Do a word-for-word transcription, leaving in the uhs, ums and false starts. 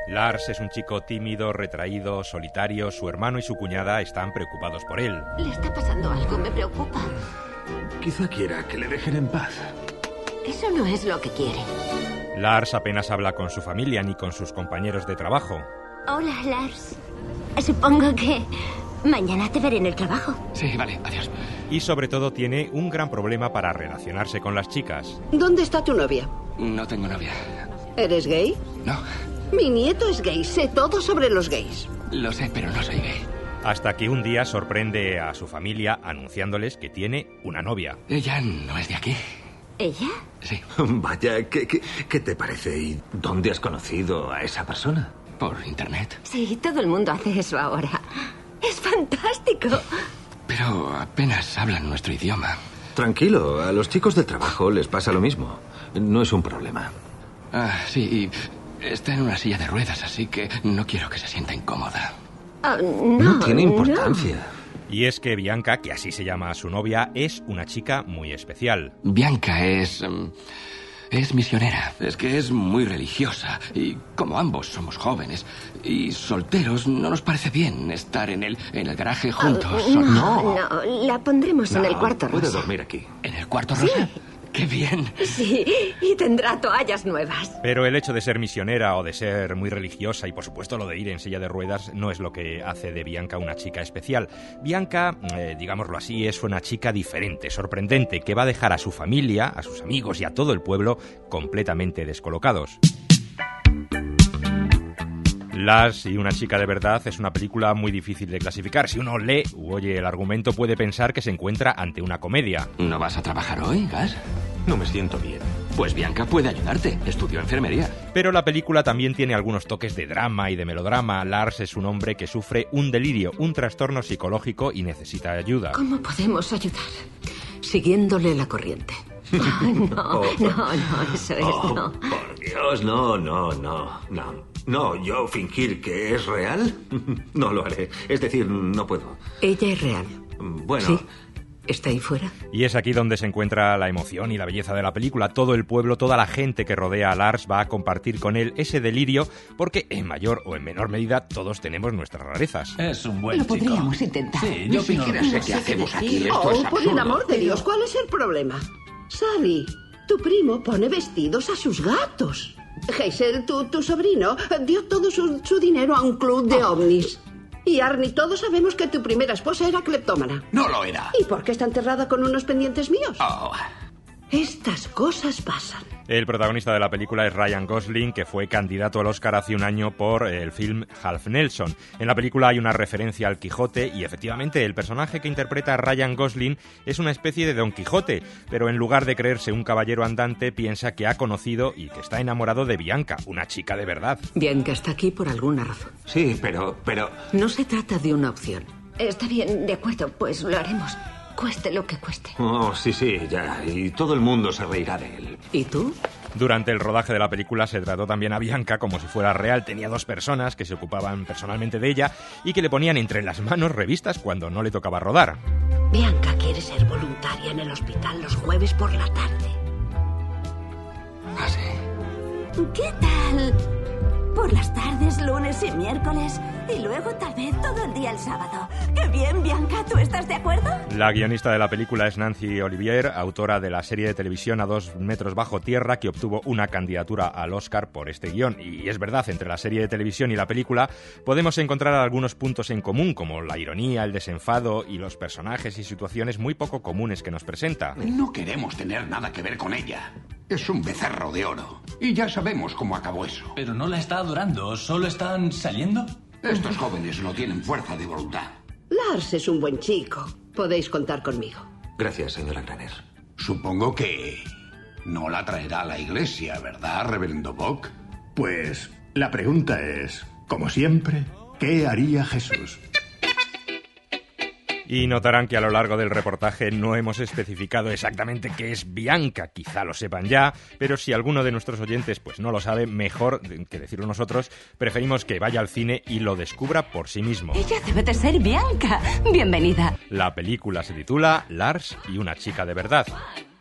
Lars es un chico tímido, retraído, solitario. Su hermano y su cuñada están preocupados por él. Le está pasando algo, me preocupa. Quizá quiera que le dejen en paz. Eso no es lo que quiere. Lars apenas habla con su familia ni con sus compañeros de trabajo. Hola, Lars. Supongo que mañana te veré en el trabajo. Sí, vale, adiós. Y sobre todo tiene un gran problema para relacionarse con las chicas. ¿Dónde está tu novia? No tengo novia. ¿Eres gay? No. Mi nieto es gay, sé todo sobre los gays. Lo sé, pero no soy gay. Hasta que un día sorprende a su familia anunciándoles que tiene una novia. Ella no es de aquí. ¿Ella? Sí. Vaya, ¿qué, qué, qué te parece? ¿Y dónde has conocido a esa persona? Por internet. Sí, todo el mundo hace eso ahora. Es fantástico. Pero apenas hablan nuestro idioma. Tranquilo, a los chicos del trabajo les pasa lo mismo. No es un problema. Ah, sí, y está en una silla de ruedas, así que no quiero que se sienta incómoda. Oh, no, No tiene importancia. No. Y es que Bianca, que así se llama su novia, es una chica muy especial. Bianca es... Um, es misionera. Es que es muy religiosa. Y como ambos somos jóvenes y solteros, no nos parece bien estar en el, en el garaje juntos. Oh, no, no, no, la pondremos No, en el cuarto rosa. puede dormir aquí. ¿En el cuarto rosa? Sí. ¡Qué bien! Sí, y tendrá toallas nuevas. Pero el hecho de ser misionera o de ser muy religiosa y por supuesto lo de ir en silla de ruedas no es lo que hace de Bianca una chica especial. Bianca, eh, digámoslo así, es una chica diferente, sorprendente, que va a dejar a su familia, a sus amigos y a todo el pueblo completamente descolocados. Lars y una chica de verdad es una película muy difícil de clasificar. Si uno lee u oye el argumento puede pensar que se encuentra ante una comedia. ¿No vas a trabajar hoy, Gas? No me siento bien. Pues Bianca puede ayudarte. Estudió enfermería. Pero la película también tiene algunos toques de drama y de melodrama. Lars es un hombre que sufre un delirio, un trastorno psicológico y necesita ayuda. ¿Cómo podemos ayudar? Siguiéndole la corriente. Oh, no, no, no, eso es, Oh, no. por Dios, no, no, no, no. No, yo fingir que es real, no lo haré. Es decir, no puedo. Ella es real. Bueno... ¿Sí? ¿Está ahí fuera? Y es aquí donde se encuentra la emoción y la belleza de la película. Todo el pueblo, toda la gente que rodea a Lars va a compartir con él ese delirio porque en mayor o en menor medida todos tenemos nuestras rarezas. Es un buen Lo chico. podríamos intentar. Sí, yo Ni opino lo siquiera mismo. sé qué hacemos aquí. Oh, Esto es por el absurdo. amor de Dios, ¿cuál es el problema? Sally, tu primo pone vestidos a sus gatos. Hazel, tu, tu sobrino, dio todo su, su dinero a un club de ovnis. Y Arnie, todos sabemos que tu primera esposa era cleptómana. No lo era. ¿Y por qué está enterrada con unos pendientes míos? Oh. Estas cosas pasan. El protagonista de la película es Ryan Gosling, que fue candidato al Oscar hace un año por el film Half Nelson. En la película hay una referencia al Quijote y efectivamente el personaje que interpreta a Ryan Gosling es una especie de Don Quijote, pero en lugar de creerse un caballero andante piensa que ha conocido y que está enamorado de Bianca, una chica de verdad. Bianca está aquí por alguna razón. Sí, pero, pero... No se trata de una opción. Está bien, de acuerdo, pues lo haremos. Cueste lo que cueste. Oh, sí, sí, ya. Y todo el mundo se reirá de él. ¿Y tú? Durante el rodaje de la película se trató también a Bianca como si fuera real. Tenía dos personas que se ocupaban personalmente de ella y que le ponían entre las manos revistas cuando no le tocaba rodar. Bianca quiere ser voluntaria en el hospital los jueves por la tarde. ¿Ah, sí? ¿Qué tal? Por las tardes, lunes y miércoles. Y luego tal vez todo el día el sábado. ¡Qué bien, Bianca! ¿Tú estás de acuerdo? La guionista de la película es Nancy Olivier, autora de la serie de televisión A dos metros bajo tierra, que obtuvo una candidatura al Oscar por este guión. Y es verdad, entre la serie de televisión y la película podemos encontrar algunos puntos en común, como la ironía, el desenfado y los personajes y situaciones muy poco comunes que nos presenta. No queremos tener nada que ver con ella. Es un becerro de oro. Y ya sabemos cómo acabó eso. Pero no la está adorando, ¿solo están saliendo? Estos jóvenes no tienen fuerza de voluntad. Lars es un buen chico. Podéis contar conmigo. Gracias, señora Graner. Supongo que no la traerá a la iglesia, ¿verdad, reverendo Bock? Pues la pregunta es, como siempre, ¿qué haría Jesús? Y notarán que a lo largo del reportaje no hemos especificado exactamente qué es Bianca. Quizá lo sepan ya, pero si alguno de nuestros oyentes pues no lo sabe, mejor que decirlo nosotros. Preferimos que vaya al cine y lo descubra por sí mismo. Ella debe de ser Bianca. Bienvenida. La película se titula Lars y una chica de verdad.